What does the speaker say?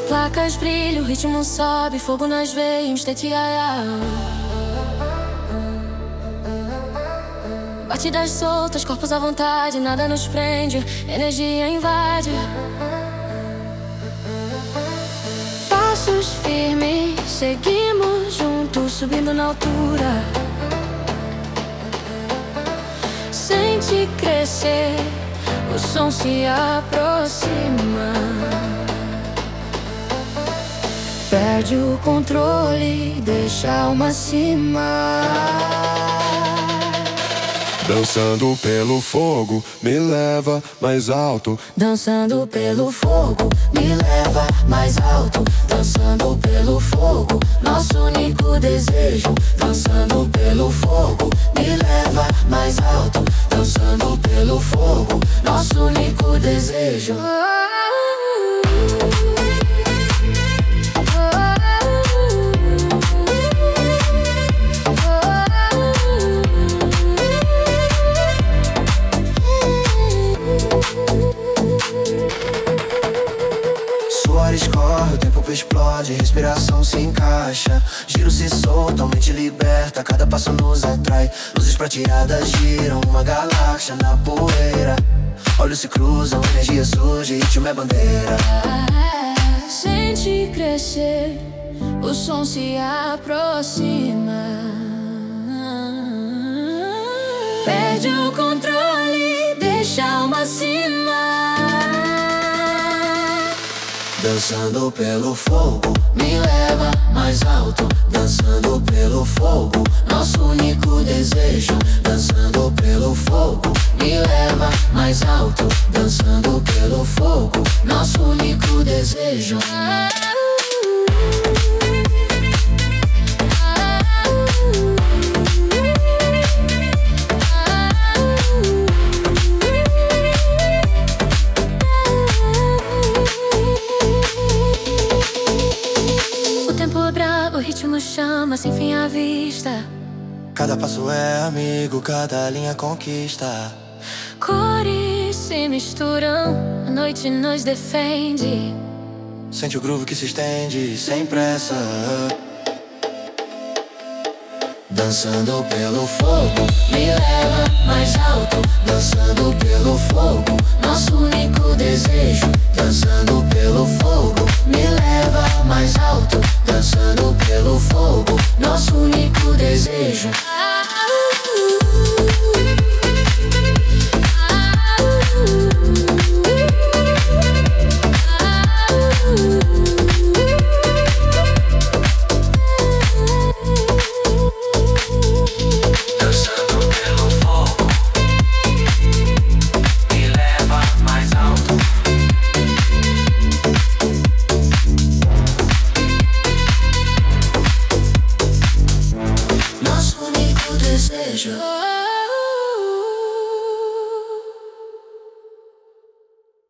placas brilham, o ritmo sobe, fogo nas veias, TTIA. Batidas soltas, corpos à vontade, nada nos prende, energia invade. Passos firmes, seguimos juntos, subindo na altura. Sente crescer, o som se aproxima. Perde o controle, deixa a alma acima. Dançando pelo fogo, me leva mais alto. Dançando pelo fogo, me leva mais alto. Dançando pelo fogo, nosso único desejo. Dançando pelo fogo, me leva mais alto. Dançando pelo fogo, nosso único desejo. Suor escorre, o tempo explode, respiração se encaixa. Giro se solta, mente liberta, cada passo nos atrai. Luzes prateadas giram, uma galáxia na poeira. Olhos se cruzam, energia surge, ritmo é bandeira. Sente crescer, o som se aproxima. Perde o controle, deixa a alma acima. Dançando pelo fogo, me leva mais alto. Dançando pelo fogo, nosso único desejo. Dançando pelo fogo, me leva mais alto. Dançando pelo fogo, nosso único desejo. O ritmo chama, sem fim à vista. Cada passo é amigo, cada linha conquista. Cores se misturam, a noite nos defende. Sente o groove que se estende, sem pressa. Dançando pelo fogo, me leva mais alto. Dançando pelo fogo, nosso único desejo. Dançando